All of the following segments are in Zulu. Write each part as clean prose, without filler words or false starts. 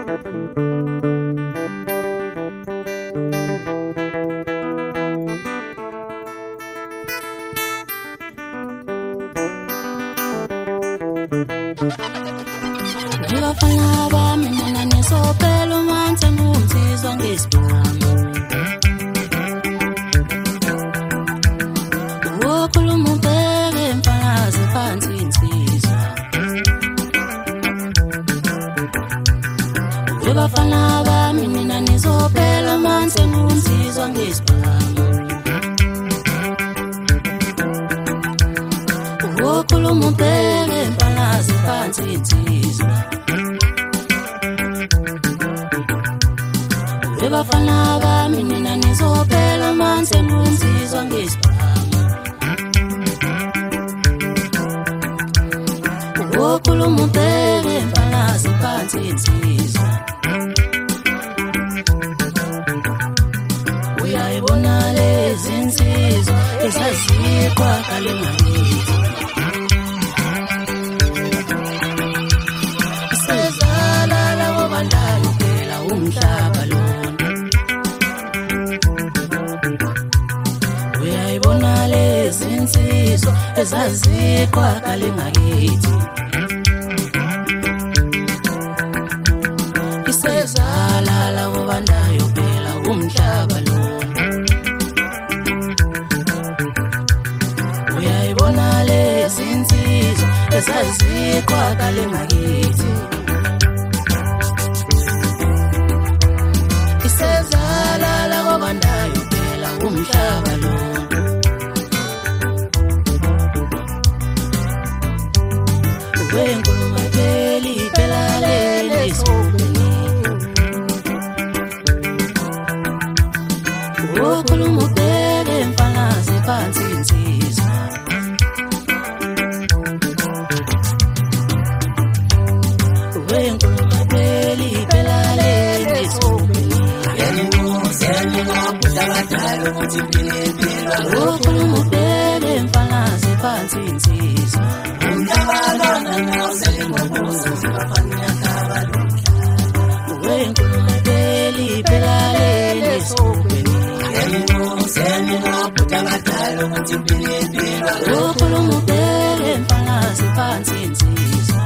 Ngibafana bami mina nisophela umanzi ngumzizwa ngesibhamu. Wokhuluma ubheke mfanazi phansi insizwa. Ngibafana bami mina nisophela umanzi ngumzizwa ngesibhamu. Wokhuluma ubheke mfanazi phansi insizwa. Bafana bami mina nizophela amanzi ngumzizwa ngesibhamu. Wokhuluma ubheke mfanazi phansi insizwa. Uyayibona lezi insizwa ezazikwa kale ngakithi. Sezalala ngobandayo phela umhlaba lo. Insizwa ezazikwa kale ngakithi. Isezalala ngobandayo phela umhlaba lo. Uyayibona lezi insizwa ezazikwa kale ngakithi. Isezalala ngobandayo phela umhlaba lo. Wenkhuluma pheli phela leli sobeni. Wokhuluma ubheke mfanazi phansi insizwa. Wenkhuluma pheli phela leli sobeni. Wokhuluma ubheke mfanazi phansi insizwa. Wenkhuluma pheli phela leli sobeni. Wokhuluma ubheke mfanazi phansi insizwa.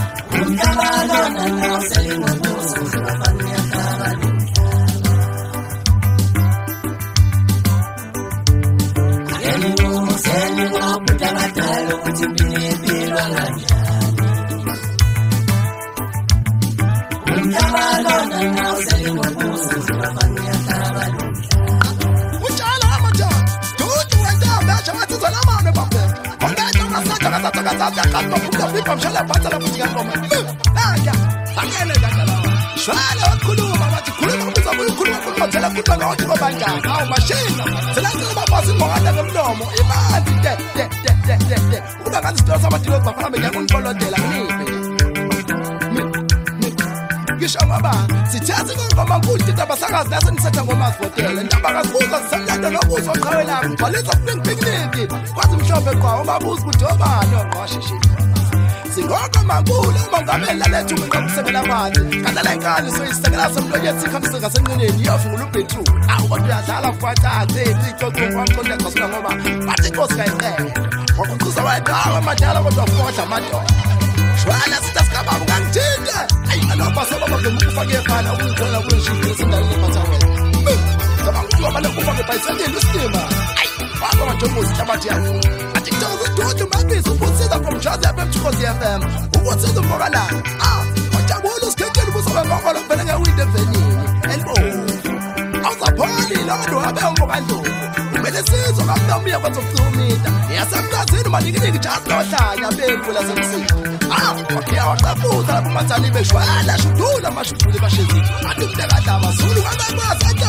Shwala wakhuluma bathi khuluma ukhuluma phela kuba ngathi kobanjani awu mashina selakho babasi ngokanda ngemlomo imali de uba ngathi sitolo samadilo bafana ngiyakunkolodela ngipe ngisho ngoba sithathe ngoma nkulu indaba sakazi lasenithatha ngoma sivotela indaba kazibuza sisalanda nobuzo oqhawelanga ngibhalisa picnic kwathi mhlophe kwa ubabuza ukuthi obani oqhashishi Singoko mankulu umongameli lethu umqhamusekela manje kanala inkani soyisekela semlonyeni ikhamseka senqineni yofungula ubhethu awu kodwa uyadlala kwatathe icocwe kwamqonda qasula ngoba bathi inkosi kayicela ngokucuza wayedala amadala kodwa fohla amadoda shwala sitasikababa ngangithinta ayi alopha sebaba ngikufake ekhaya ukungithola kweshini esindaweni ephathawe ngoba ngoba lekufake bhayisekile istima ayi baba majomozi hlabathi yakho Dodo mabisi ubusiza from Joseph Mchukozi FM ubusiza umfokalana wajabulo sikhetshela ubusobe ngokolo vele ngewinde venini elbo awuzapholi labantu abe umfokandlo kumele sizwe kamntambiya kwazofumita yasemkazini maningi just lohlanya bemvula semsini wakiya waqafuza kumathali beshwala shudula mashudule bashezi athi mntekadla abazulu kangabasato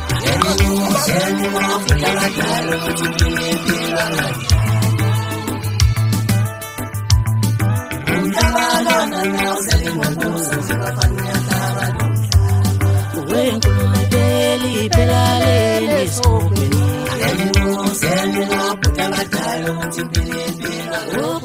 Wenkhuluma pheli phela leli sobeni.